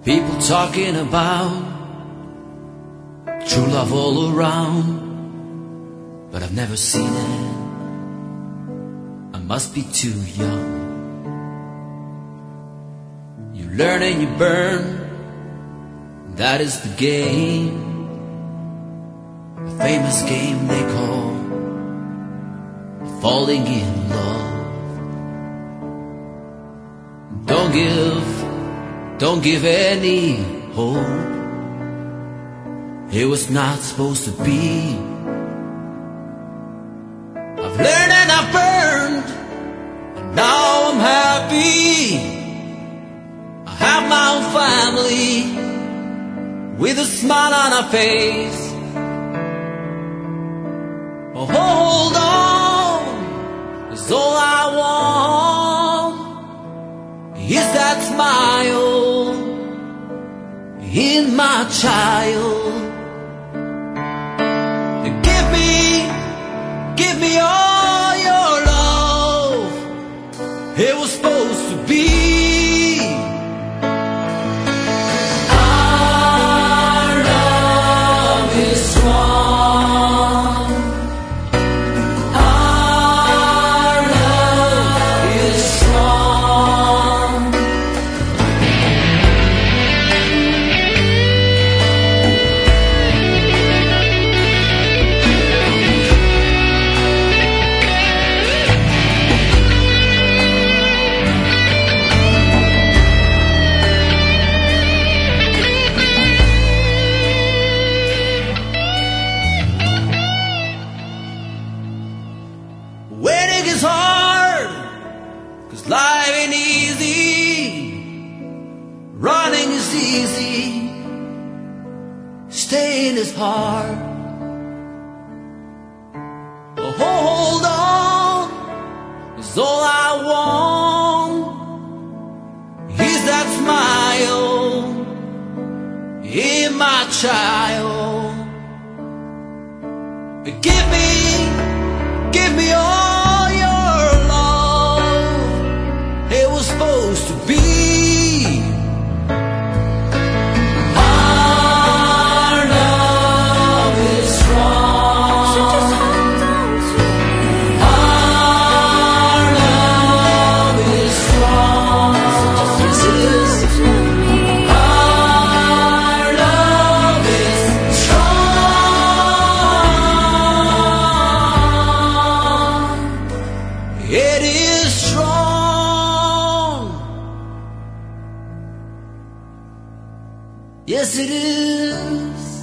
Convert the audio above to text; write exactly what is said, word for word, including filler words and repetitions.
People talking about true love all around, but I've never seen it. I must be too young. You learn and you burn, that is the game. A famous game they call falling in love. Don't give, don't give any hope. It was not supposed to be. I've learned and I've burned, and now I'm happy. I have my own family with a smile on her face. Oh, hold on, it's all I want is that smile in my child. Give me, give me all your love. It was supposed to be. Our love is strong. Our love is strong. Waiting is hard, 'cause life ain't easy. Running is easy, staying is hard. Oh, hold on, it's all I want is that smile in my child. Give me, give me all your love. It was supposed to be. Our love is strong. Our love is strong. Yes, it is. Our love is strong. It is strong. Yes, it is.